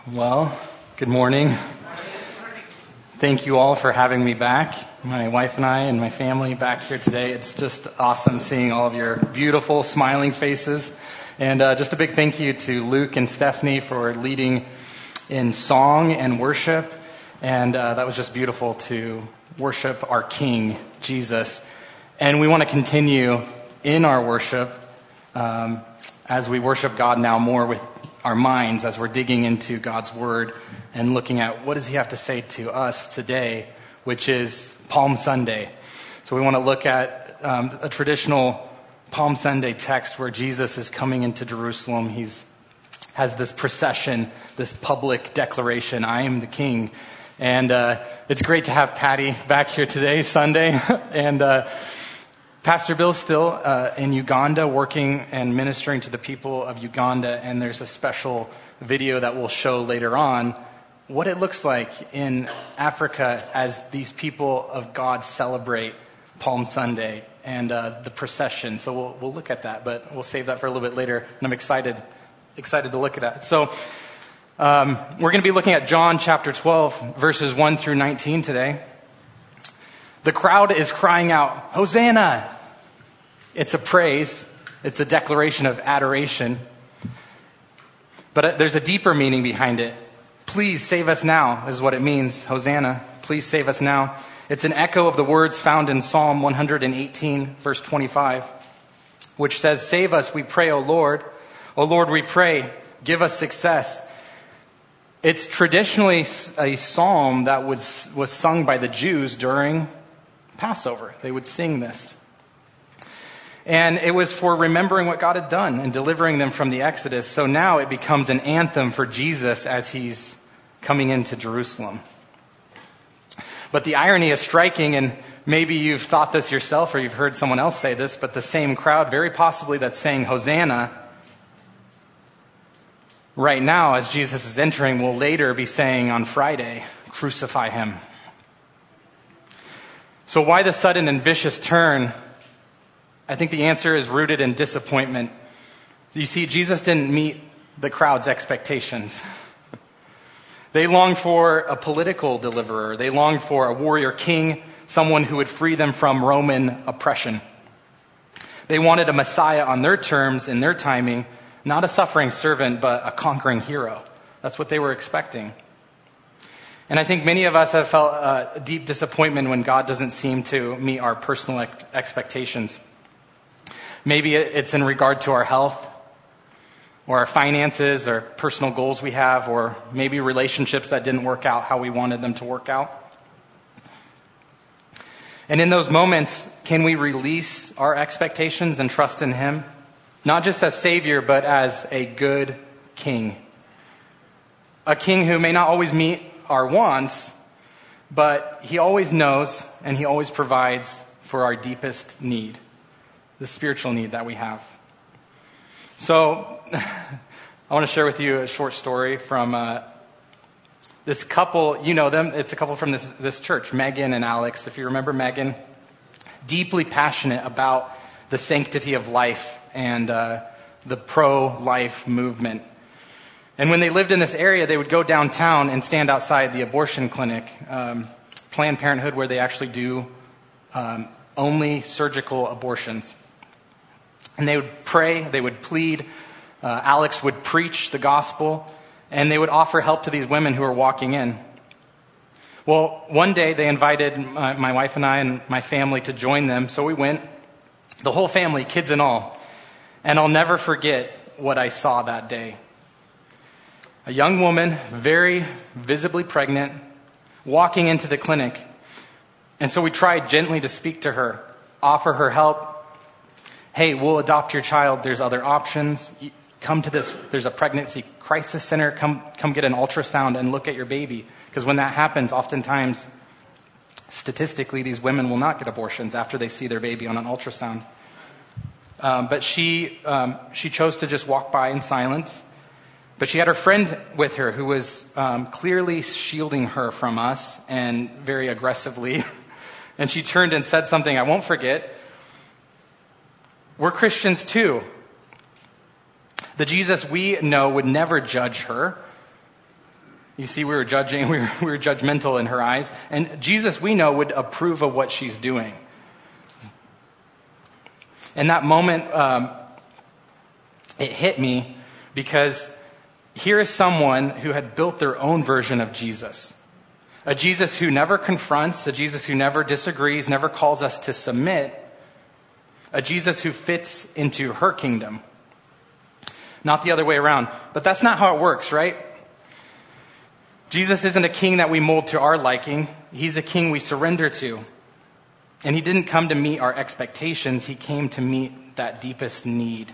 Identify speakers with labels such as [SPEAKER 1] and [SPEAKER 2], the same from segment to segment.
[SPEAKER 1] Well, good morning. Thank you all for having me back. My wife and I and my family back here today. It's just awesome seeing all of your beautiful, smiling faces. And just a big thank you to Luke and Stephanie for leading in song and worship. And that was just beautiful to worship our King, Jesus. And we want to continue in our worship as we worship God now more with our minds as we're digging into God's Word and looking at what does He have to say to us today, which is Palm Sunday. So we want to look at a traditional Palm Sunday text where Jesus is coming into Jerusalem. He has this procession, this public declaration, I am the King. And it's great to have Patty back here today, Sunday. And Pastor Bill's still in Uganda working and ministering to the people of Uganda, and there's a special video that we'll show later on what it looks like in Africa as these people of God celebrate Palm Sunday and the procession. So we'll look at that, but we'll save that for a little bit later, and I'm excited to look at that. So we're going to be looking at John chapter 12, verses 1 through 19 today. The crowd is crying out, Hosanna! It's a praise. It's a declaration of adoration. But there's a deeper meaning behind it. Please save us now is what it means. Hosanna, please save us now. It's an echo of the words found in Psalm 118, verse 25, which says, Save us, we pray, O Lord. O Lord, we pray, give us success. It's traditionally a psalm that was sung by the Jews during Passover. They would sing this. And it was for remembering what God had done and delivering them from the Exodus. So now it becomes an anthem for Jesus as he's coming into Jerusalem. But the irony is striking, and maybe you've thought this yourself or you've heard someone else say this, but the same crowd, very possibly that's saying Hosanna right now as Jesus is entering, will later be saying on Friday, crucify him. So why the sudden and vicious turn? I think the answer is rooted in disappointment. You see, Jesus didn't meet the crowd's expectations. They longed for a political deliverer. They longed for a warrior king, someone who would free them from Roman oppression. They wanted a Messiah on their terms, in their timing, not a suffering servant, but a conquering hero. That's what they were expecting. And I think many of us have felt a deep disappointment when God doesn't seem to meet our personal expectations. Maybe it's in regard to our health or our finances or personal goals we have, or maybe relationships that didn't work out how we wanted them to work out. And in those moments, can we release our expectations and trust in Him? Not just as Savior, but as a good King. A King who may not always meet our wants, but He always knows and He always provides for our deepest need, the spiritual need that we have. So I want to share with you a short story from this couple. You know them. It's a couple from this church, Megan and Alex. If you remember Megan, deeply passionate about the sanctity of life and the pro-life movement. And when they lived in this area, they would go downtown and stand outside the abortion clinic, Planned Parenthood, where they actually do only surgical abortions. And they would pray, they would plead, Alex would preach the gospel, and they would offer help to these women who were walking in. Well, one day they invited my wife and I and my family to join them, so we went, the whole family, kids and all. And I'll never forget what I saw that day. A young woman, very visibly pregnant, walking into the clinic. And so we tried gently to speak to her, offer her help. Hey, we'll adopt your child. There's other options. Come to this. There's a pregnancy crisis center. Come get an ultrasound and look at your baby. Because when that happens, oftentimes, statistically, these women will not get abortions after they see their baby on an ultrasound. But she chose to just walk by in silence. But she had her friend with her who was clearly shielding her from us and very aggressively. And she turned and said something I won't forget. We're Christians too. The Jesus we know would never judge her. You see, we were judging, we were judgmental in her eyes. And Jesus, we know, would approve of what she's doing. In that moment, it hit me because here is someone who had built their own version of Jesus. A Jesus who never confronts, a Jesus who never disagrees, never calls us to submit. A Jesus who fits into her kingdom. Not the other way around. But that's not how it works, right? Jesus isn't a king that we mold to our liking. He's a king we surrender to. And he didn't come to meet our expectations. He came to meet that deepest need.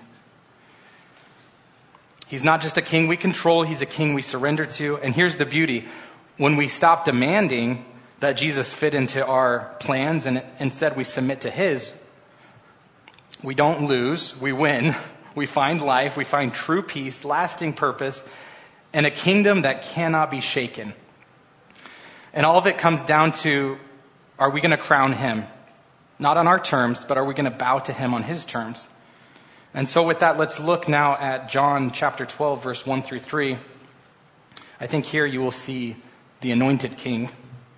[SPEAKER 1] He's not just a king we control. He's a king we surrender to. And here's the beauty. When we stop demanding that Jesus fit into our plans and instead we submit to his, we don't lose, we win. We find life, we find true peace, lasting purpose, and a kingdom that cannot be shaken. And all of it comes down to, are we going to crown him? Not on our terms, but are we going to bow to him on his terms? And so with that, let's look now at John chapter 12, verse 1 through 3. I think here you will see the anointed king.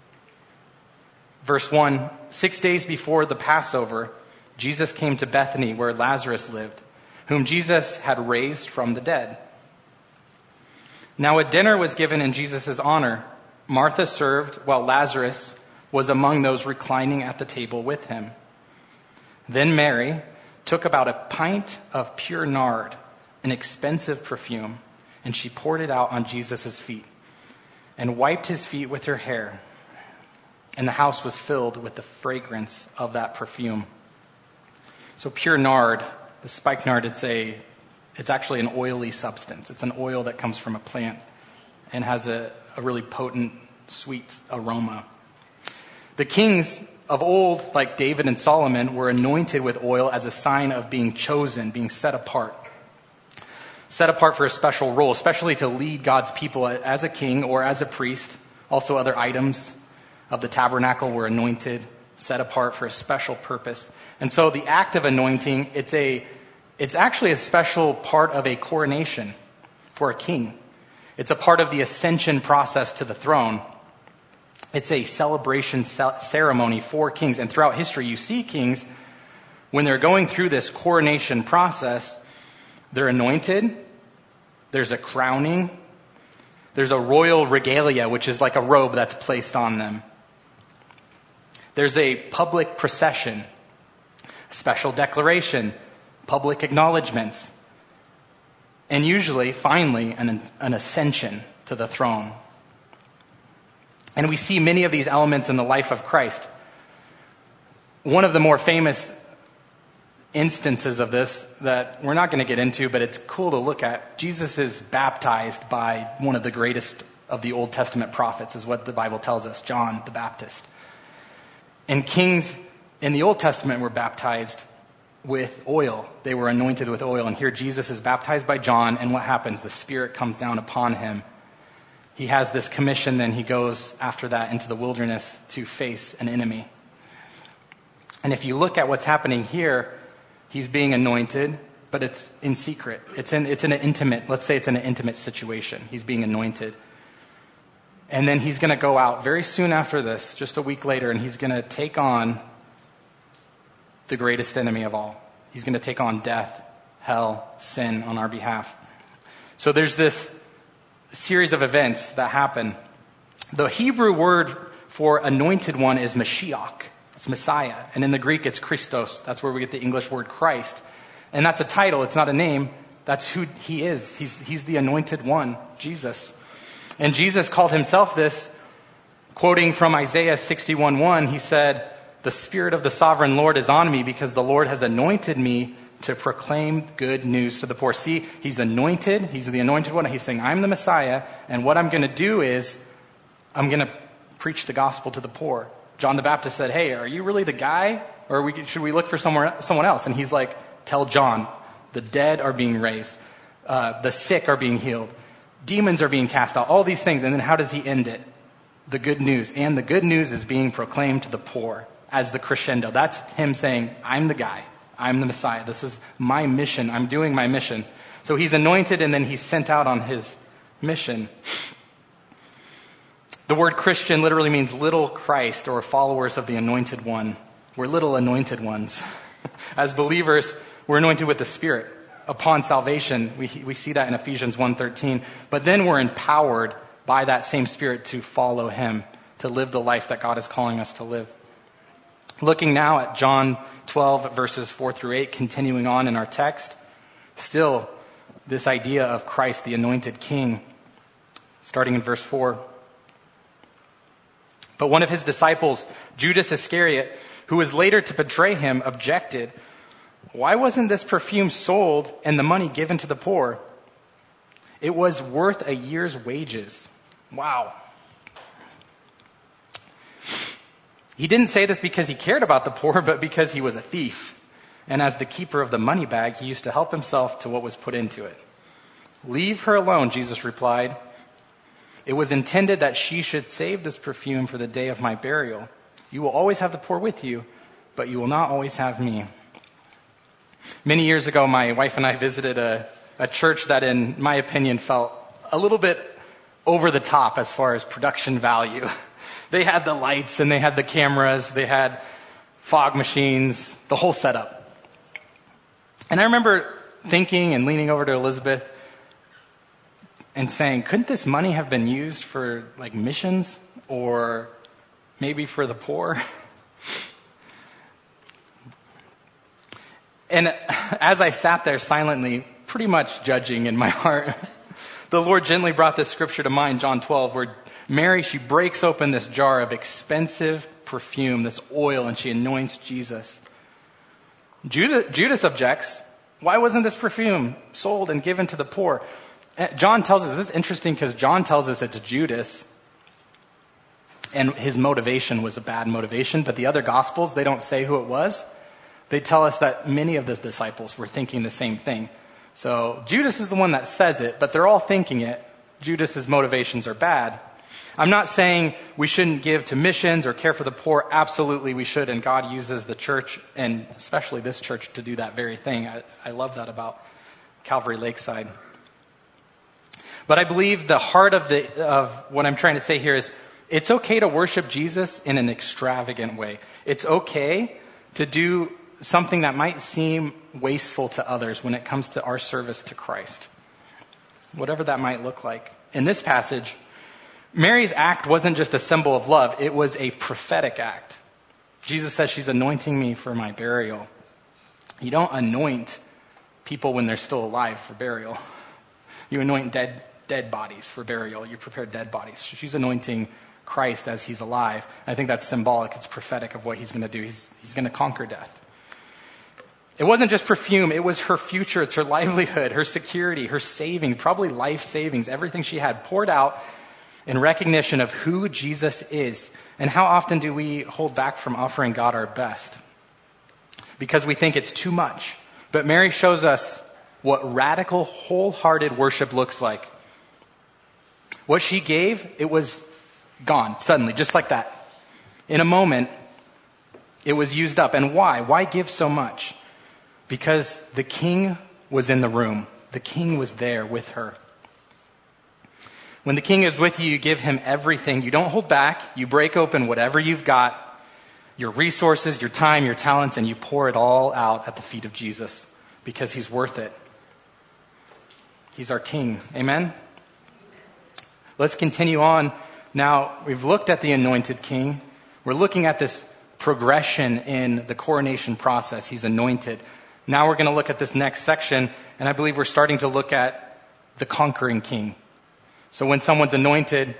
[SPEAKER 1] Verse 1, 6 days before the Passover, Jesus came to Bethany where Lazarus lived, whom Jesus had raised from the dead. Now a dinner was given in Jesus' honor. Martha served while Lazarus was among those reclining at the table with him. Then Mary took about a pint of pure nard, an expensive perfume, and she poured it out on Jesus' feet and wiped his feet with her hair. And the house was filled with the fragrance of that perfume. So pure nard, the spikenard, it's actually an oily substance. It's an oil that comes from a plant and has a really potent, sweet aroma. The kings of old, like David and Solomon, were anointed with oil as a sign of being chosen, being set apart. Set apart for a special role, especially to lead God's people as a king or as a priest. Also other items of the tabernacle were anointed, set apart for a special purpose. And so the act of anointing, it's actually a special part of a coronation for a king. It's a part of the ascension process to the throne. It's a celebration ceremony for kings. And throughout history, you see kings, when they're going through this coronation process, they're anointed, there's a crowning, there's a royal regalia, which is like a robe that's placed on them. There's a public procession, special declaration, public acknowledgments, and usually, finally, an ascension to the throne. And we see many of these elements in the life of Christ. One of the more famous instances of this that we're not going to get into, but it's cool to look at, Jesus is baptized by one of the greatest of the Old Testament prophets, is what the Bible tells us, John the Baptist. And kings in the Old Testament were baptized with oil. They were anointed with oil. And here Jesus is baptized by John, and what happens? The Spirit comes down upon him. He has this commission, then he goes after that into the wilderness to face an enemy. And if you look at what's happening here, he's being anointed, but it's in secret. It's in an intimate, let's say it's in an intimate situation. He's being anointed. And then he's going to go out very soon after this, just a week later, and he's going to take on the greatest enemy of all. He's going to take on death, hell, sin on our behalf. So there's this series of events that happen. The Hebrew word for anointed one is Mashiach. It's Messiah. And in the Greek, it's Christos. That's where we get the English word Christ. And that's a title. It's not a name. That's who he is. He's the anointed one, Jesus. And Jesus called himself this, quoting from Isaiah 61:1. He said, "The Spirit of the sovereign Lord is on me because the Lord has anointed me to proclaim good news to the poor." See, he's anointed. He's the anointed one. He's saying, I'm the Messiah. And what I'm going to do is I'm going to preach the gospel to the poor. John the Baptist said, hey, are you really the guy? Or should we look for someone else? And he's like, tell John, the dead are being raised. The sick are being healed. Demons are being cast out. All these things. And then how does he end it? The good news. And the good news is being proclaimed to the poor as the crescendo. That's him saying, I'm the guy. I'm the Messiah. This is my mission. I'm doing my mission. So he's anointed and then he's sent out on his mission. The word Christian literally means little Christ, or followers of the anointed one. We're little anointed ones. As believers, we're anointed with the Spirit. Upon salvation, we see that in Ephesians 1:13. But then we're empowered by that same Spirit to follow him, to live the life that God is calling us to live. Looking now at John 12, verses 4 through 8, continuing on in our text, still this idea of Christ, the anointed king, starting in verse 4. But one of his disciples, Judas Iscariot, who was later to betray him, objected, "Why wasn't this perfume sold and the money given to the poor? It was worth a year's wages." Wow. He didn't say this because he cared about the poor, but because he was a thief. And as the keeper of the money bag, he used to help himself to what was put into it. "Leave her alone," Jesus replied. "It was intended that she should save this perfume for the day of my burial. You will always have the poor with you, but you will not always have me." Many years ago, my wife and I visited a church that, in my opinion, felt a little bit over the top as far as production value. They had the lights and they had the cameras, they had fog machines, the whole setup. And I remember thinking and leaning over to Elizabeth and saying, couldn't this money have been used for like missions or maybe for the poor? And as I sat there silently, pretty much judging in my heart, the Lord gently brought this scripture to mind, John 12, where Mary, she breaks open this jar of expensive perfume, this oil, and she anoints Jesus. Judas objects. Why wasn't this perfume sold and given to the poor? John tells us, this is interesting because John tells us it's Judas, and his motivation was a bad motivation, but the other Gospels, they don't say who it was. They tell us that many of the disciples were thinking the same thing. So Judas is the one that says it, but they're all thinking it. Judas's motivations are bad. I'm not saying we shouldn't give to missions or care for the poor. Absolutely we should, and God uses the church, and especially this church, to do that very thing. I love that about Calvary Lakeside. But I believe the heart of what I'm trying to say here is it's okay to worship Jesus in an extravagant way. It's okay to do something that might seem wasteful to others when it comes to our service to Christ, whatever that might look like. In this passage, Mary's act wasn't just a symbol of love, it was a prophetic act. Jesus says she's anointing me for my burial. You don't anoint people when they're still alive for burial. You anoint dead bodies for burial. You prepare dead bodies. She's anointing Christ as he's alive. I think that's symbolic. It's prophetic of what he's going to do. He's going to conquer death. It wasn't just perfume. It was her future. It's her livelihood, her security, her saving, probably life savings, everything she had poured out in recognition of who Jesus is. And how often do we hold back from offering God our best? Because we think it's too much. But Mary shows us what radical, wholehearted worship looks like. What she gave, it was gone suddenly, just like that. In a moment, it was used up. And why? Why give so much? Because the king was in the room. The king was there with her. When the king is with you, you give him everything. You don't hold back. You break open whatever you've got, your resources, your time, your talents, and you pour it all out at the feet of Jesus because he's worth it. He's our king. Amen? Let's continue on. Now, we've looked at the anointed king. We're looking at this progression in the coronation process. He's anointed. Now we're going to look at this next section, and I believe we're starting to look at the conquering king. So when someone's anointed,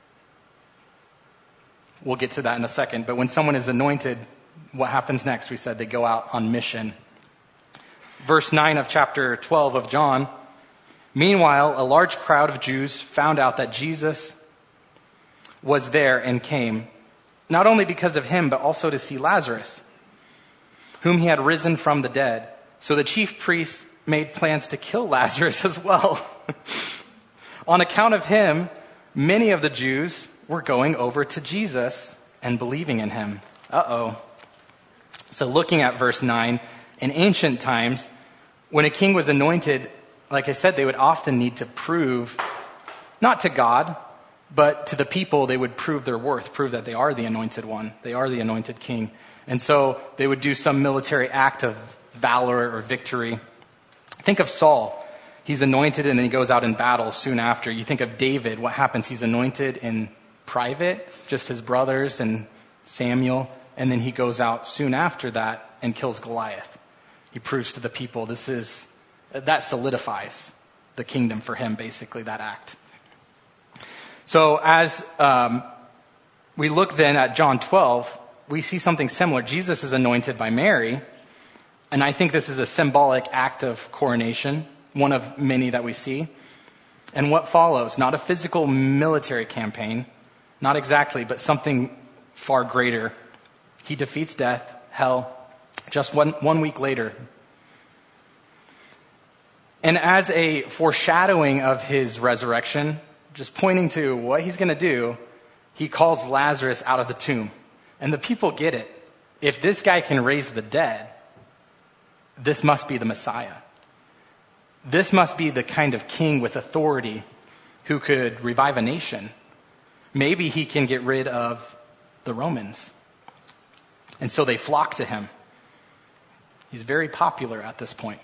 [SPEAKER 1] we'll get to that in a second, but when someone is anointed, what happens next? We said they go out on mission. Verse 9 of chapter 12 of John. Meanwhile, a large crowd of Jews found out that Jesus was there and came, not only because of him, but also to see Lazarus, whom he had risen from the dead. So the chief priests made plans to kill Lazarus as well. On account of him, many of the Jews were going over to Jesus and believing in him. So looking at verse 9, in ancient times, when a king was anointed, like I said, they would often need to prove, not to God, But to the people, they would prove their worth, prove that they are the anointed one. They are the anointed king. And so they would do some military act of valor or victory. Think of Saul. He's anointed and then he goes out in battle soon after. You think of David. What happens? He's anointed in private, just his brothers and Samuel. And then he goes out soon after that and kills Goliath. He proves to the people that solidifies the kingdom for him, basically, that act. So as we look then at John 12, we see something similar. Jesus is anointed by Mary, and I think this is a symbolic act of coronation, one of many that we see. And what follows? Not a physical military campaign, not exactly, but something far greater. He defeats death, hell, just one week later. And as a foreshadowing of his resurrection, just pointing to what he's going to do, he calls Lazarus out of the tomb. And the people get it. If this guy can raise the dead, this must be the Messiah. This must be the kind of king with authority who could revive a nation. Maybe he can get rid of the Romans. And so they flock to him. He's very popular at this point.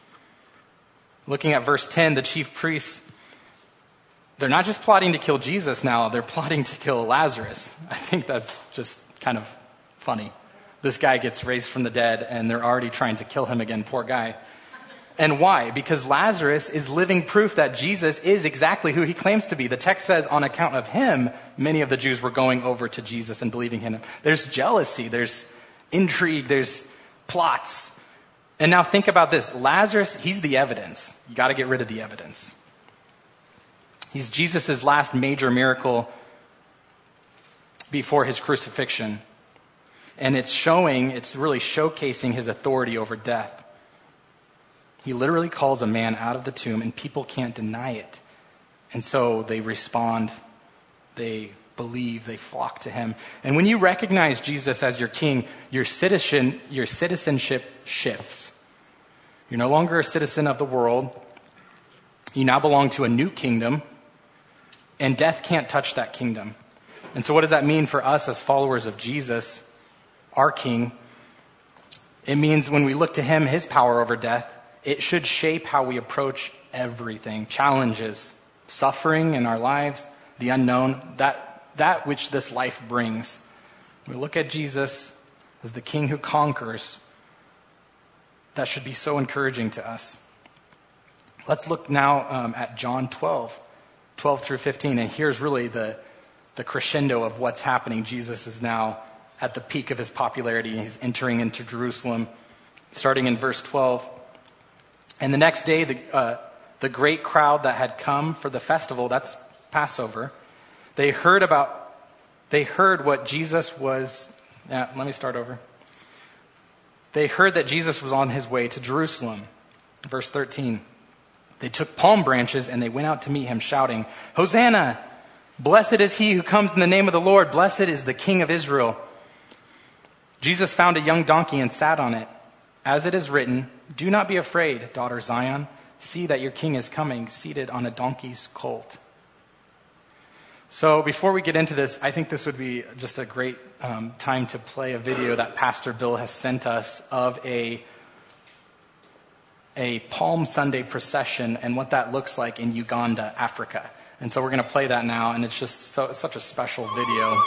[SPEAKER 1] Looking at verse 10, the chief priests, they're not just plotting to kill Jesus now, they're plotting to kill Lazarus. I think that's just kind of funny. This guy gets raised from the dead and they're already trying to kill him again, poor guy. And why? Because Lazarus is living proof that Jesus is exactly who he claims to be. The text says on account of him, many of the Jews were going over to Jesus and believing in him. There's jealousy, there's intrigue, there's plots. And now think about this. Lazarus, he's the evidence. You got to get rid of the evidence. He's Jesus' last major miracle before his crucifixion. And it's really showcasing his authority over death. He literally calls a man out of the tomb and people can't deny it. And so they respond, they believe, they flock to him. And when you recognize Jesus as your king, your citizenship shifts. You're no longer a citizen of the world. You now belong to a new kingdom. And death can't touch that kingdom. And so what does that mean for us as followers of Jesus, our King? It means when we look to him, his power over death, it should shape how we approach everything. Challenges, suffering in our lives, the unknown, that which this life brings. We look at Jesus as the King who conquers. That should be so encouraging to us. Let's look now at John 12 through 15. And here's really the crescendo of what's happening. Jesus is now at the peak of his popularity. He's entering into Jerusalem, starting in verse 12. And the next day, the great crowd that had come for the festival, that's Passover, they heard what Jesus was. Let me start over. They heard that Jesus was on his way to Jerusalem. Verse 13. They took palm branches and they went out to meet him, shouting, "Hosanna! Blessed is he who comes in the name of the Lord. Blessed is the King of Israel." Jesus found a young donkey and sat on it. As it is written, "Do not be afraid, daughter Zion. See that your king is coming, seated on a donkey's colt." So before we get into this, I think this would be just a great time to play a video that Pastor Bill has sent us of a Palm Sunday procession and what that looks like in Uganda, Africa. And so we're going to play that now, and it's just such a special video.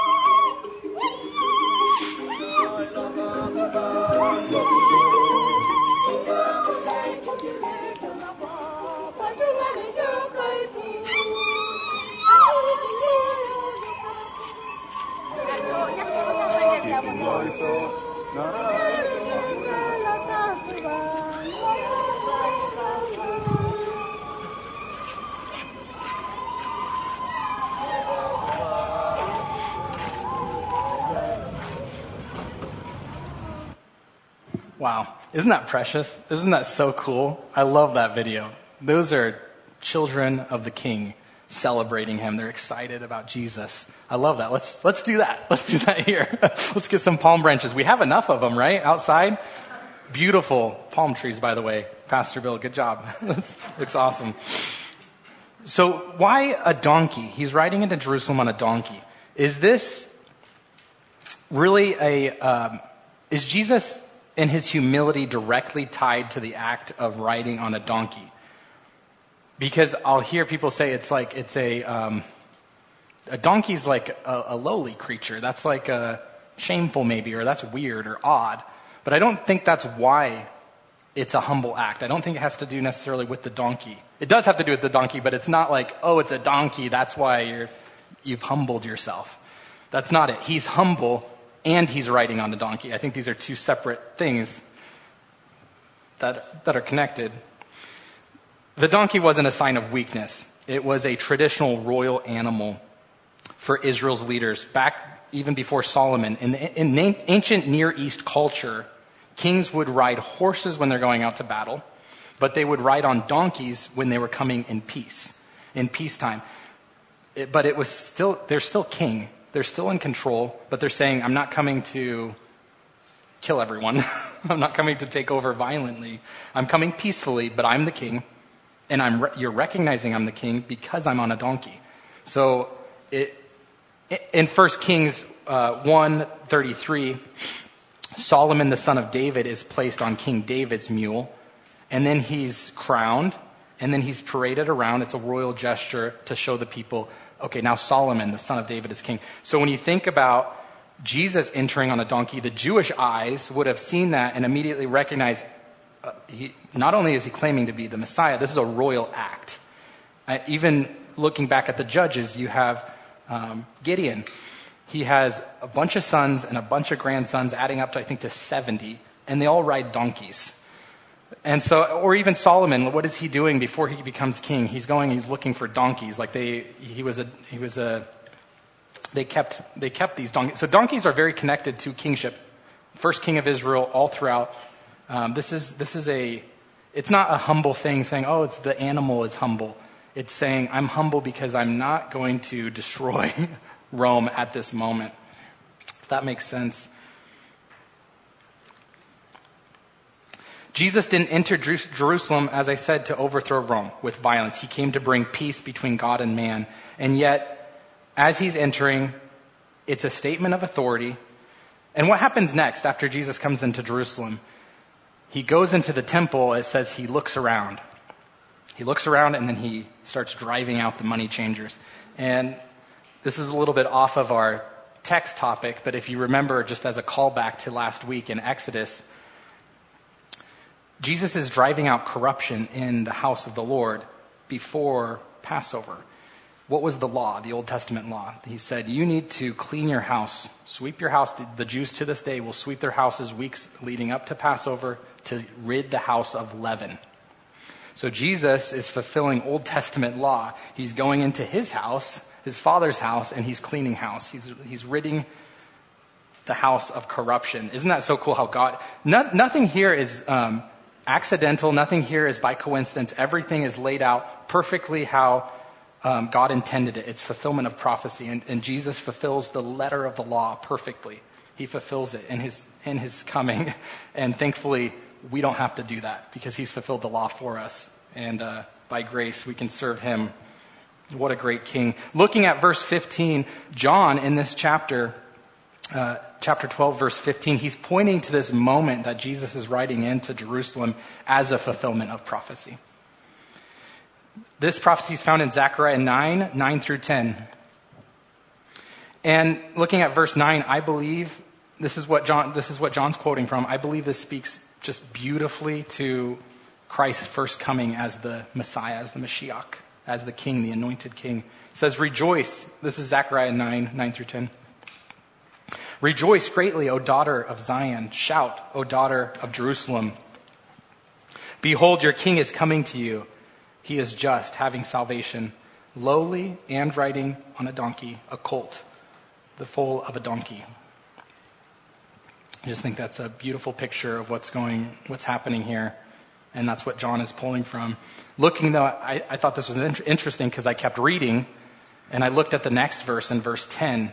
[SPEAKER 1] Wow. Isn't that precious? Isn't that so cool? I love that video. Those are children of the King celebrating him. They're excited about Jesus. I love that. Let's do that. Let's do that here. Let's get some palm branches. We have enough of them, right? Outside. Beautiful palm trees, by the way. Pastor Bill, good job. That looks awesome. So why a donkey? He's riding into Jerusalem on a donkey. Is this really is Jesus in his humility directly tied to the act of riding on a donkey? Because I'll hear people say a donkey's like a lowly creature. That's like shameful maybe, or that's weird or odd. But I don't think that's why it's a humble act. I don't think it has to do necessarily with the donkey. It does have to do with the donkey, but it's not like, oh, it's a donkey, that's why you've humbled yourself. That's not it. He's humble and he's riding on the donkey. I think these are two separate things that are connected. The donkey wasn't a sign of weakness. It was a traditional royal animal for Israel's leaders back even before Solomon. In ancient Near East culture, kings would ride horses when they're going out to battle, but they would ride on donkeys when they were coming in peacetime. But they're still king. They're still in control, but they're saying, I'm not coming to kill everyone. I'm not coming to take over violently. I'm coming peacefully, but I'm the king, and you're recognizing I'm the king because I'm on a donkey. So in 1 Kings 1:33, Solomon, the son of David, is placed on King David's mule, and then he's crowned, and then he's paraded around. It's a royal gesture to show the people, okay, now Solomon, the son of David, is king. So when you think about Jesus entering on a donkey, the Jewish eyes would have seen that and immediately recognized, not only is he claiming to be the Messiah, this is a royal act. Even looking back at the judges, you have Gideon. He has a bunch of sons and a bunch of grandsons, adding up to, I think, to 70, and they all ride donkeys. And so, or even Solomon, what is he doing before he becomes king? He's looking for donkeys. Like they kept these donkeys. So donkeys are very connected to kingship. First king of Israel, all throughout. It's not a humble thing saying, oh, it's the animal is humble. It's saying, I'm humble because I'm not going to destroy Rome at this moment. If that makes sense. Jesus didn't enter Jerusalem, as I said, to overthrow Rome with violence. He came to bring peace between God and man. And yet, as he's entering, it's a statement of authority. And what happens next after Jesus comes into Jerusalem? He goes into the temple. It says he looks around. He looks around and then he starts driving out the money changers. And this is a little bit off of our text topic, but if you remember, just as a callback to last week in Exodus, Jesus is driving out corruption in the house of the Lord before Passover. What was the law, the Old Testament law? He said, you need to clean your house, sweep your house. The Jews to this day will sweep their houses weeks leading up to Passover to rid the house of leaven. So Jesus is fulfilling Old Testament law. He's going into his house, his father's house, and he's cleaning house. He's ridding the house of corruption. Isn't that so cool how God... Nothing here is accidental. Nothing here is by coincidence. Everything is laid out perfectly how God intended it. It's fulfillment of prophecy. And Jesus fulfills the letter of the law perfectly. He fulfills it in his coming. And thankfully, we don't have to do that because he's fulfilled the law for us. And by grace, we can serve him. What a great king. Looking at verse 15, John in this chapter 12, verse 15, he's pointing to this moment that Jesus is riding into Jerusalem as a fulfillment of prophecy. This prophecy is found in Zechariah 9 through 10. And looking at verse 9, I believe this is what John's quoting from. I believe this speaks just beautifully to Christ's first coming as the Messiah, as the Mashiach, as the king, the anointed king. It says, rejoice. This is Zechariah 9 through 10. Rejoice greatly, O daughter of Zion. Shout, O daughter of Jerusalem. Behold, your king is coming to you. He is just, having salvation, lowly and riding on a donkey, a colt, the foal of a donkey. I just think that's a beautiful picture of what's happening here. And that's what John is pulling from. Looking, though, I thought this was interesting because I kept reading, and I looked at the next verse in verse 10.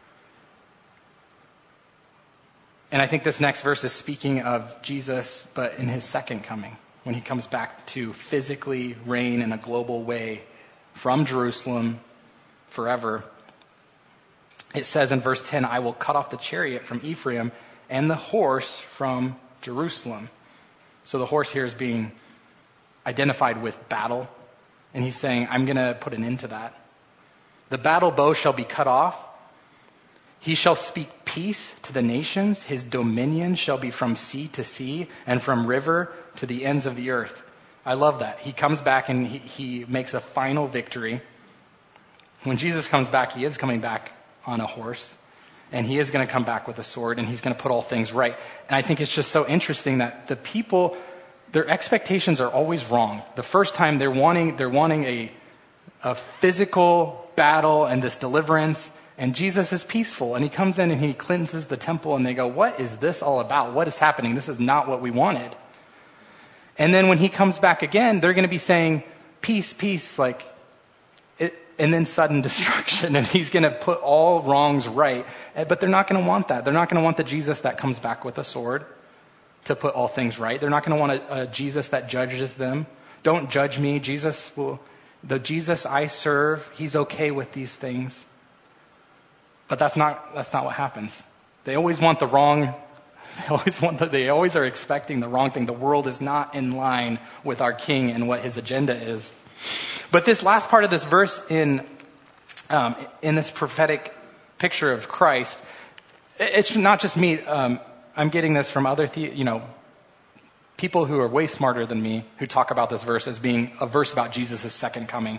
[SPEAKER 1] And I think this next verse is speaking of Jesus, but in his second coming, when he comes back to physically reign in a global way from Jerusalem forever. It says in verse 10, I will cut off the chariot from Ephraim and the horse from Jerusalem. So the horse here is being identified with battle. And he's saying, I'm going to put an end to that. The battle bow shall be cut off. He shall speak peace to the nations. His dominion shall be from sea to sea and from river to the ends of the earth. I love that. He comes back and he makes a final victory. When Jesus comes back, he is coming back on a horse. And he is going to come back with a sword, and he's going to put all things right. And I think it's just so interesting that the people, their expectations are always wrong. The first time they're wanting a physical battle and this deliverance, and Jesus is peaceful, and he comes in and he cleanses the temple, and they go, what is this all about? What is happening? This is not what we wanted. And then when he comes back again, they're going to be saying, peace, peace, and then sudden destruction, and he's going to put all wrongs right. But they're not going to want that. They're not going to want the Jesus that comes back with a sword to put all things right. They're not going to want a Jesus that judges them. Don't judge me. The Jesus I serve, he's okay with these things. But that's not what happens. They always want the wrong. They always are expecting the wrong thing. The world is not in line with our King and what his agenda is. But this last part of this verse in this prophetic picture of Christ, it's not just me. I'm getting this from other people who are way smarter than me who talk about this verse as being a verse about Jesus' second coming.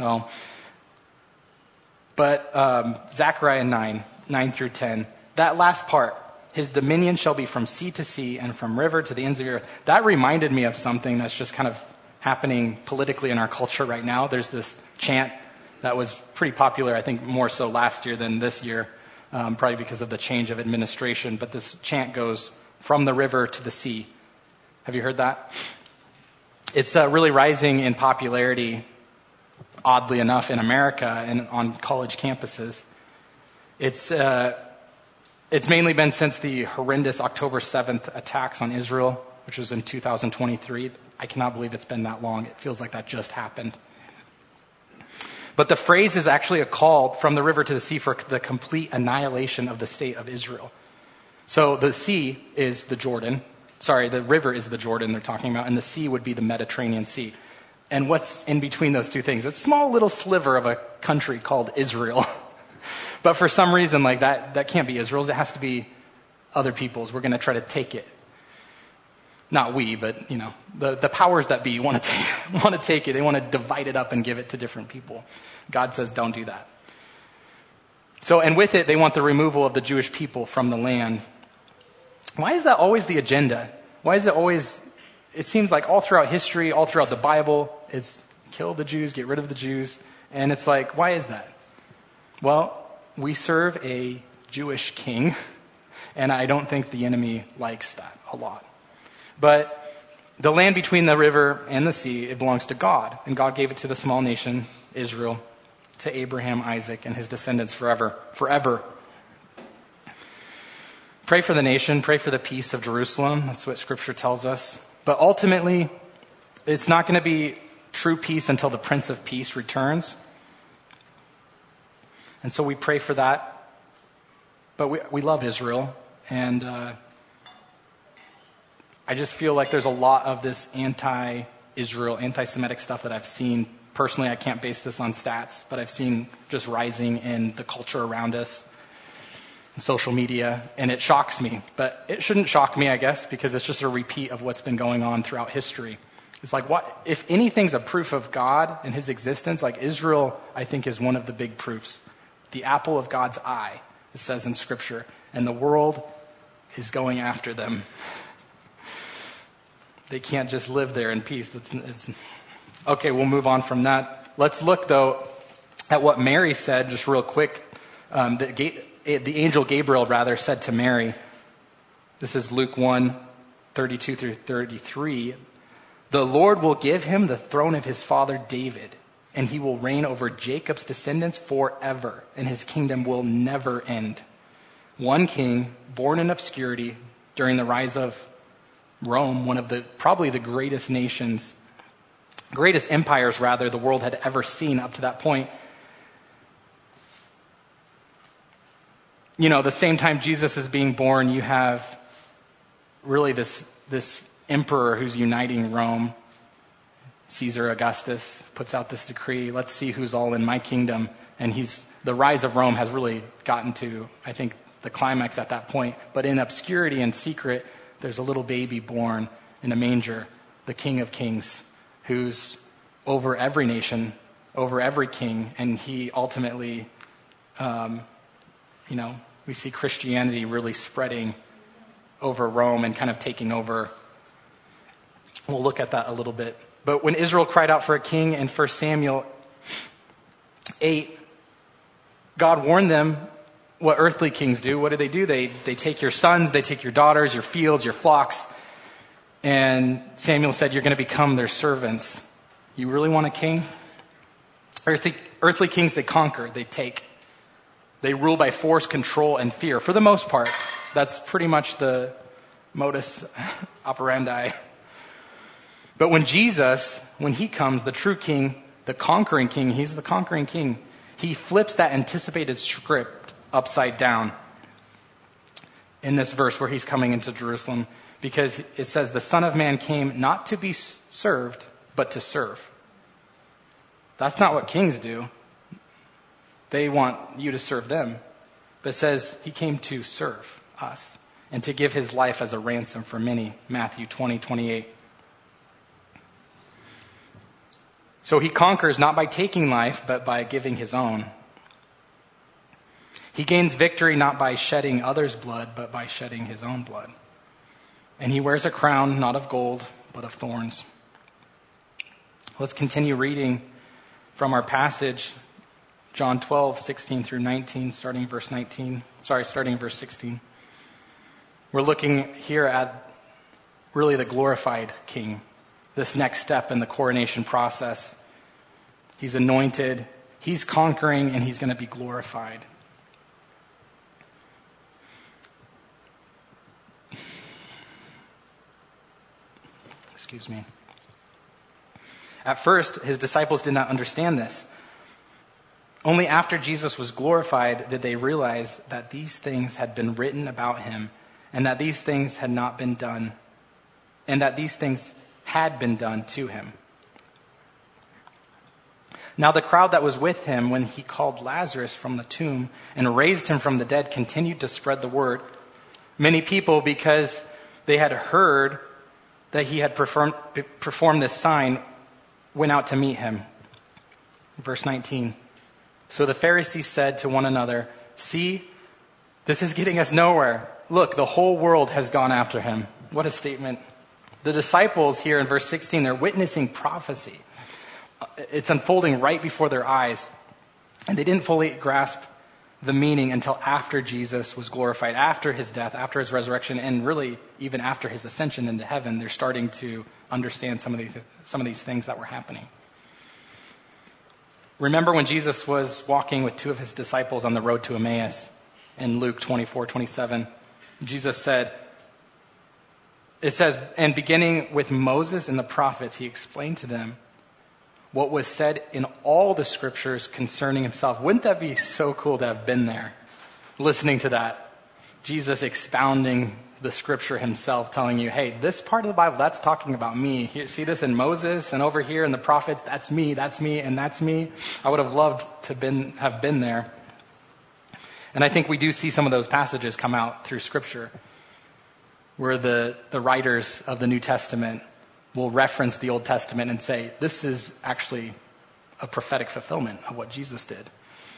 [SPEAKER 1] But Zechariah 9 through 10, that last part, his dominion shall be from sea to sea and from river to the ends of the earth. That reminded me of something that's just kind of happening politically in our culture right now. There's this chant that was pretty popular, I think more so last year than this year, probably because of the change of administration. But this chant goes, from the river to the sea. Have you heard that? It's really rising in popularity, oddly enough, in America and on college campuses. It's mainly been since the horrendous October 7th attacks on Israel, which was in 2023. I cannot believe it's been that long. It feels like that just happened. But the phrase is actually a call from the river to the sea for the complete annihilation of the state of Israel. So the sea is the Jordan. The river is the Jordan they're talking about, and the sea would be the Mediterranean Sea. And what's in between those two things? It's a small little sliver of a country called Israel. But for some reason, that can't be Israel's. It has to be other people's. We're going to try to take it. Not we, but the powers that be want to take it. They want to divide it up and give it to different people. God says, don't do that. So, and with it, they want the removal of the Jewish people from the land. Why is that always the agenda? Why is it always? It seems like all throughout history, all throughout the Bible, it's kill the Jews, get rid of the Jews, and it's like, why is that? Well, we serve a Jewish king, and I don't think the enemy likes that a lot. But the land between the river and the sea, it belongs to God. And God gave it to the small nation, Israel, to Abraham, Isaac, and his descendants forever. Pray for the nation. Pray for the peace of Jerusalem. That's what Scripture tells us. But ultimately, it's not going to be true peace until the Prince of Peace returns. And so we pray for that. But we love Israel. And I just feel like there's a lot of this anti-Israel, anti-Semitic stuff that I've seen. Personally, I can't base this on stats, but I've seen just rising in the culture around us, in social media, and it shocks me. But it shouldn't shock me, I guess, because it's just a repeat of what's been going on throughout history. It's like, what if anything's a proof of God and his existence, like Israel, I think, is one of the big proofs. The apple of God's eye, it says in Scripture, and the world is going after them. They can't just live there in peace. Okay, we'll move on from that. Let's look, though, at what Mary said, just real quick. The angel Gabriel, said to Mary, this is Luke 1, 32 through 33, the Lord will give him the throne of his father David, and he will reign over Jacob's descendants forever, and his kingdom will never end. One king, born in obscurity during the rise of Rome, one of probably the greatest nations greatest empires, rather, the world had ever seen up to that point. The same time Jesus is being born, you have really this emperor who's uniting Rome. Caesar Augustus puts out this decree, let's see who's all in my kingdom. And the rise of Rome has really gotten to, I think, the climax at that point. But in obscurity and secret, there's a little baby born in a manger, the King of Kings, who's over every nation, over every king. And he ultimately, we see Christianity really spreading over Rome and kind of taking over. We'll look at that a little bit. But when Israel cried out for a king in 1 Samuel 8, God warned them what earthly kings do. What do? They take your sons, they take your daughters, your fields, your flocks. And Samuel said, you're going to become their servants. You really want a king? Earthly kings, they conquer, they take. They rule by force, control, and fear. For the most part, that's pretty much the modus operandi. But when Jesus, when he comes, the true king, the conquering king, he's the conquering king. He flips that anticipated script upside down in this verse where he's coming into Jerusalem, because it says the Son of Man came not to be served, but to serve. That's not what kings do. They want you to serve them. But it says he came to serve us and to give his life as a ransom for many. Matthew 20:28. So he conquers not by taking life, but by giving his own. He gains victory not by shedding others' blood, but by shedding his own blood. And he wears a crown not of gold, but of thorns. Let's continue reading from our passage, John 12:16 through 19, starting verse 16. We're looking here at really the glorified king, this next step in the coronation process. He's anointed, he's conquering, and he's going to be glorified. Excuse me. At first, his disciples did not understand this. Only after Jesus was glorified did they realize that these things had been written about him, and that these things had not been done, and that these things had been done to him. Now the crowd that was with him when he called Lazarus from the tomb and raised him from the dead continued to spread the word. Many people, because they had heard that he had performed this sign, went out to meet him. Verse 19. So the Pharisees said to one another, "See, this is getting us nowhere. Look, the whole world has gone after him." What a statement. The disciples here in verse 16, they're witnessing prophecy. It's unfolding right before their eyes. And they didn't fully grasp the meaning until after Jesus was glorified, after his death, after his resurrection, and really even after his ascension into heaven. They're starting to understand some of these things that were happening. Remember when Jesus was walking with two of his disciples on the road to Emmaus in Luke 24:27, Jesus said, it says, and beginning with Moses and the prophets, he explained to them what was said in all the scriptures concerning himself. Wouldn't that be so cool to have been there, listening to that? Jesus expounding the scripture himself, telling you, hey, this part of the Bible, that's talking about me. Here, see this in Moses, and over here in the prophets, that's me, and that's me. I would have loved to have been there. And I think we do see some of those passages come out through scripture, where the writers of the New Testament will reference the Old Testament and say, this is actually a prophetic fulfillment of what Jesus did.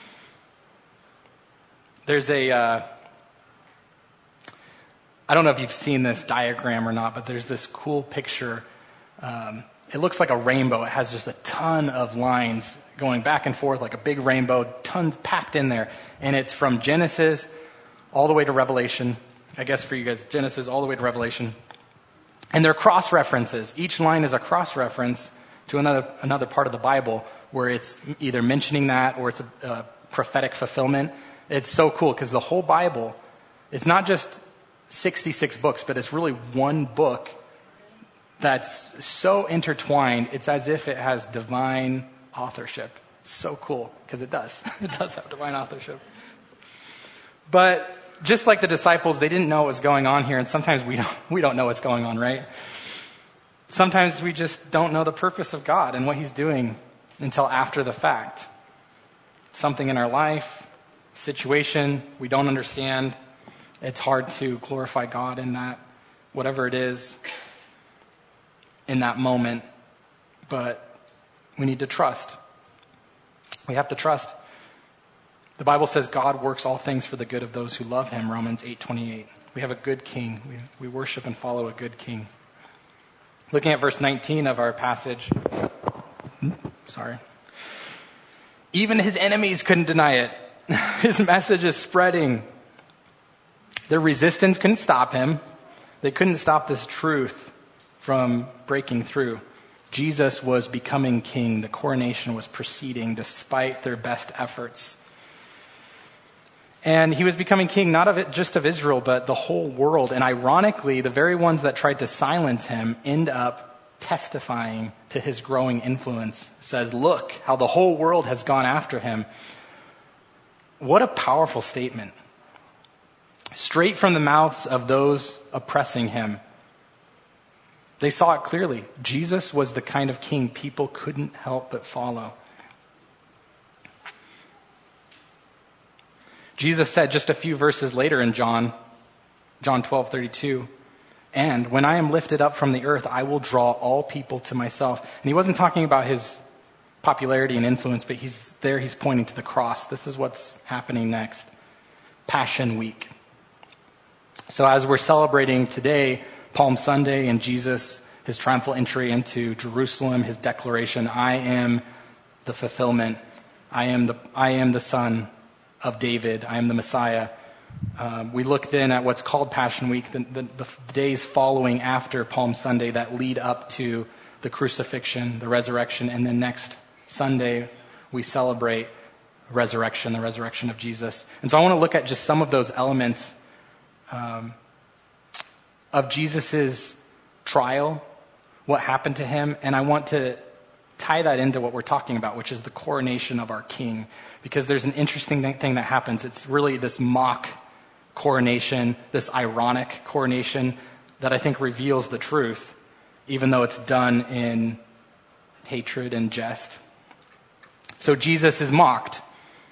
[SPEAKER 1] There's I don't know if you've seen this diagram or not, but there's this cool picture. It looks like a rainbow. It has just a ton of lines going back and forth like a big rainbow, tons packed in there. And it's from Genesis all the way to Revelation. I guess for you guys, Genesis all the way to Revelation. And they're cross-references. Each line is a cross-reference to another part of the Bible where it's either mentioning that or it's a prophetic fulfillment. It's so cool because the whole Bible, it's not just 66 books, but it's really one book that's so intertwined, it's as if it has divine authorship. It's so cool, because it does. It does have divine authorship. But just like the disciples, they didn't know what was going on here, and sometimes we don't know what's going on, right? Sometimes we just don't know the purpose of God and what he's doing until after the fact. Something in our life, situation, we don't understand. It's hard to glorify God in that, whatever it is, in that moment. But we need to trust. We have to trust. The Bible says God works all things for the good of those who love him, Romans 8:28. We have a good king. We worship and follow a good king. Looking at verse 19 of our passage. Even his enemies couldn't deny it. His message is spreading. Their resistance couldn't stop him. They couldn't stop this truth from breaking through. Jesus was becoming king. The coronation was proceeding despite their best efforts. And he was becoming king not just of Israel, but the whole world. And ironically, the very ones that tried to silence him end up testifying to his growing influence. It says, look how the whole world has gone after him. What a powerful statement. Straight from the mouths of those oppressing him. They saw it clearly. Jesus was the kind of king people couldn't help but follow. Jesus said just a few verses later in John 12:32, and when I am lifted up from the earth, I will draw all people to myself. And he wasn't talking about his popularity and influence, but he's pointing to the cross. This is what's happening next. Passion Week. So as we're celebrating today, Palm Sunday, and Jesus, his triumphal entry into Jerusalem, his declaration, I am the fulfillment. I am the Son of David. I am the Messiah. We look then at what's called Passion Week, the days following after Palm Sunday that lead up to the crucifixion, the resurrection, and then next Sunday we celebrate the resurrection of Jesus. And so I want to look at just some of those elements of Jesus's trial, what happened to him, and I want to tie that into what we're talking about, which is the coronation of our king, because there's an interesting thing that happens. It's really this mock coronation, this ironic coronation that I think reveals the truth, even though it's done in hatred and jest. So Jesus is mocked,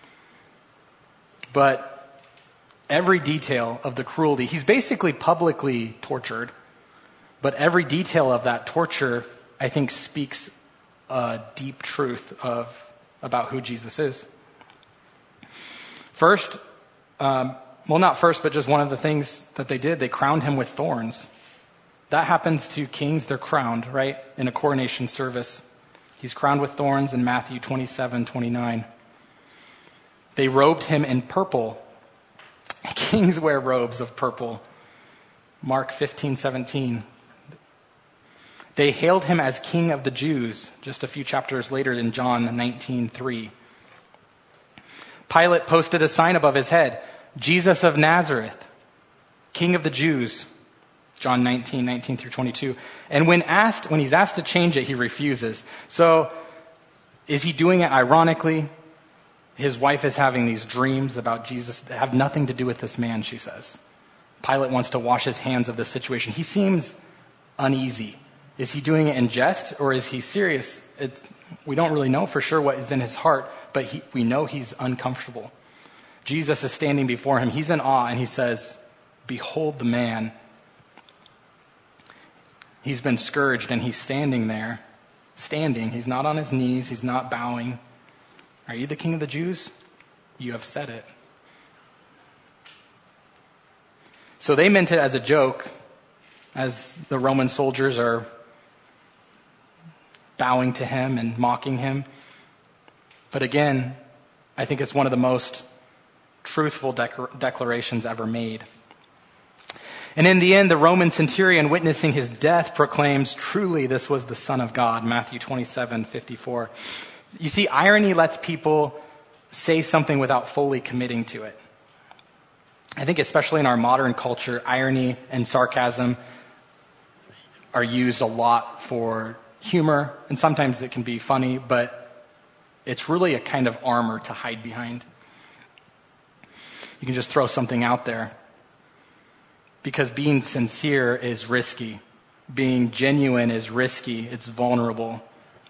[SPEAKER 1] but every detail of the cruelty, he's basically publicly tortured, but every detail of that torture, I think, speaks a deep truth about who Jesus is. First, not first, but just one of the things that they did, they crowned him with thorns. That happens to kings, they're crowned, right? In a coronation service. He's crowned with thorns in Matthew 27:29. They robed him in purple. Kings wear robes of purple. Mark 15:17. They hailed him as King of the Jews, just a few chapters later in John 19:3. Pilate posted a sign above his head, Jesus of Nazareth, King of the Jews, John 19:19 through 22. And when he's asked to change it, he refuses. So is he doing it ironically? His wife is having these dreams about Jesus that have nothing to do with this man, she says. Pilate wants to wash his hands of this situation. He seems uneasy. Is he doing it in jest or is he serious? We don't really know for sure what is in his heart, but we know he's uncomfortable. Jesus is standing before him. He's in awe and he says, behold the man. He's been scourged and he's standing there. He's not on his knees. He's not bowing. Are you the King of the Jews? You have said it. So they meant it as a joke, as the Roman soldiers are bowing to him and mocking him. But again, I think it's one of the most truthful declarations ever made. And in the end, the Roman centurion witnessing his death proclaims, truly this was the Son of God, Matthew 27:54. You see, irony lets people say something without fully committing to it. I think especially in our modern culture, irony and sarcasm, are used a lot for humor, and sometimes it can be funny, but it's really a kind of armor to hide behind. You can just throw something out there. Because being sincere is risky. Being genuine is risky. It's vulnerable.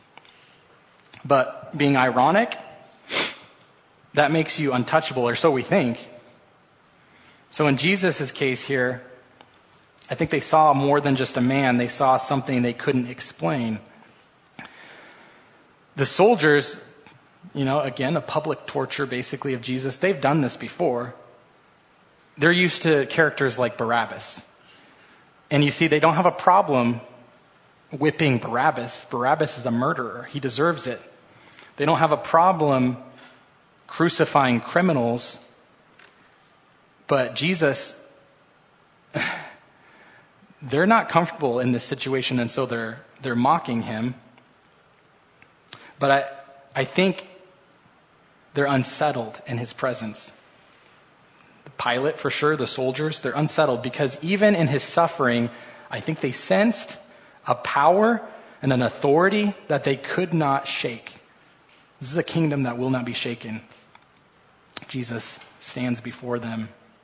[SPEAKER 1] But being ironic, that makes you untouchable, or so we think. So in Jesus' case here, I think they saw more than just a man. They saw something they couldn't explain. The soldiers, again, a public torture basically of Jesus, they've done this before. They're used to characters like Barabbas. And you see, they don't have a problem whipping Barabbas. Barabbas is a murderer. He deserves it. They don't have a problem crucifying criminals. But Jesus, they're not comfortable in this situation, and so they're mocking him. But I think they're unsettled in his presence. Pilate, for sure, the soldiers, they're unsettled because even in his suffering, I think they sensed a power and an authority that they could not shake. This is a kingdom that will not be shaken. Jesus stands before them.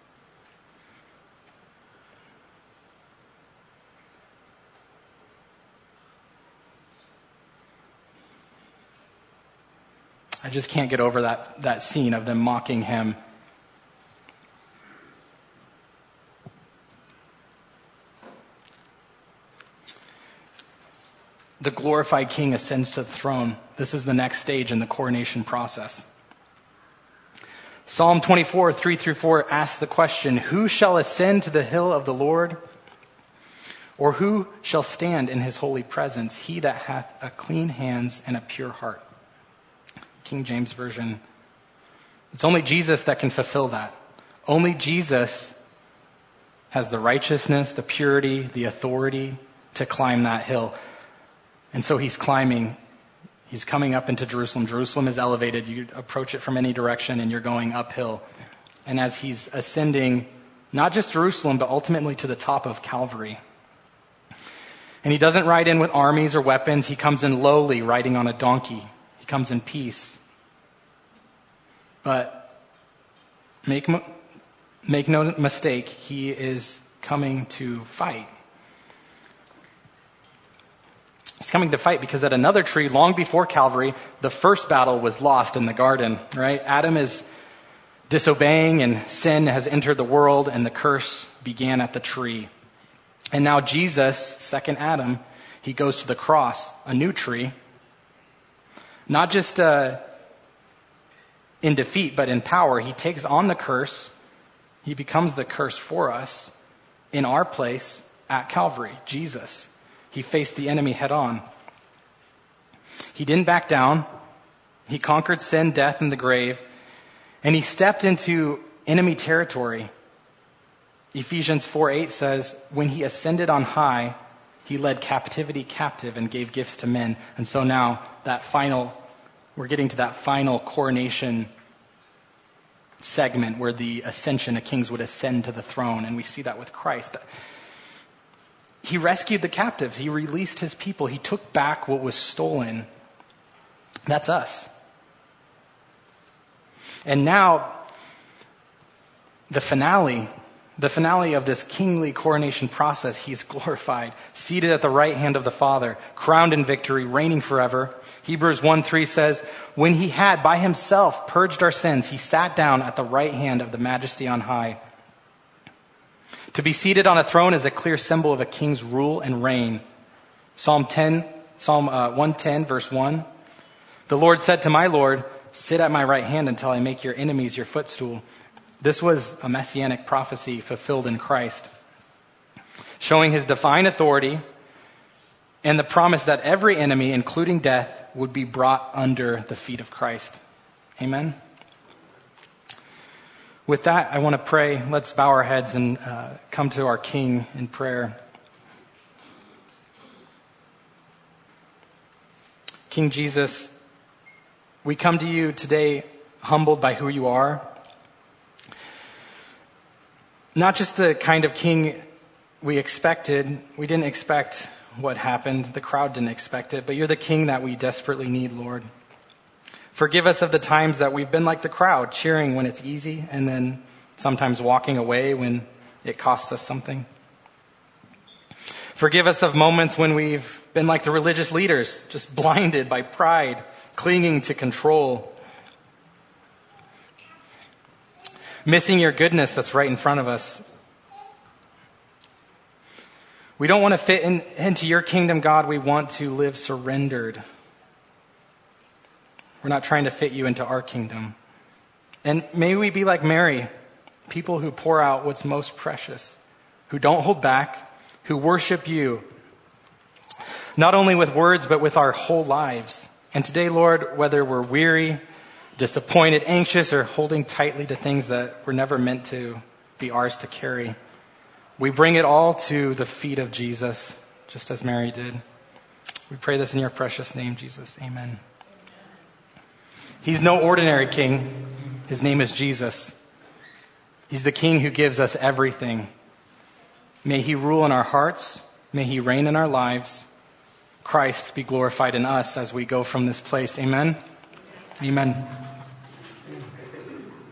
[SPEAKER 1] I just can't get over that scene of them mocking him. The glorified king ascends to the throne. This is the next stage in the coronation process. Psalm 24, 3-4 asks the question, who shall ascend to the hill of the Lord? Or who shall stand in his holy presence? He that hath a clean hands and a pure heart. King James Version. It's only Jesus that can fulfill that. Only Jesus has the righteousness, the purity, the authority to climb that hill. And so he's climbing. He's coming up into Jerusalem. Jerusalem is elevated. You approach it from any direction and you're going uphill. And as he's ascending, not just Jerusalem, but ultimately to the top of Calvary. And he doesn't ride in with armies or weapons. He comes in lowly, riding on a donkey. He comes in peace. But make no mistake, he is coming to fight. He's coming to fight because at another tree, long before Calvary, the first battle was lost in the garden, right? Adam is disobeying and sin has entered the world and the curse began at the tree. And now Jesus, second Adam, he goes to the cross, a new tree. Not just in defeat, but in power. He takes on the curse. He becomes the curse for us in our place at Calvary. Jesus. He faced the enemy head on. He didn't back down. He conquered sin, death, and the grave. And he stepped into enemy territory. Ephesians 4:8 says, when he ascended on high, he led captivity captive and gave gifts to men. And so now we're getting to that final coronation segment where the ascension of kings would ascend to the throne. And we see that with Christ. He rescued the captives. He released his people. He took back what was stolen. That's us. And now, the finale of this kingly coronation process, he's glorified, seated at the right hand of the Father, crowned in victory, reigning forever. Hebrews 1:3 says, when he had by himself purged our sins, he sat down at the right hand of the Majesty on high. To be seated on a throne is a clear symbol of a king's rule and reign. Psalm 110, verse 1. The Lord said to my Lord, sit at my right hand until I make your enemies your footstool. This was a messianic prophecy fulfilled in Christ, showing his divine authority and the promise that every enemy, including death, would be brought under the feet of Christ. Amen. With that, I want to pray. Let's bow our heads and come to our King in prayer. King Jesus, we come to you today humbled by who you are. Not just the kind of king we expected. We didn't expect what happened. The crowd didn't expect it, but you're the king that we desperately need, Lord. Forgive us of the times that we've been like the crowd, cheering when it's easy and then sometimes walking away when it costs us something. Forgive us of moments when we've been like the religious leaders, just blinded by pride, clinging to control, missing your goodness that's right in front of us. We don't want to fit into your kingdom, God. We want to live surrendered. We're not trying to fit you into our kingdom. And may we be like Mary, people who pour out what's most precious, who don't hold back, who worship you, not only with words, but with our whole lives. And today, Lord, whether we're weary, disappointed, anxious, or holding tightly to things that were never meant to be ours to carry, we bring it all to the feet of Jesus, just as Mary did. We pray this in your precious name, Jesus. Amen. He's no ordinary king. His name is Jesus. He's the king who gives us everything. May he rule in our hearts. May he reign in our lives. Christ be glorified in us as we go from this place. Amen. Amen.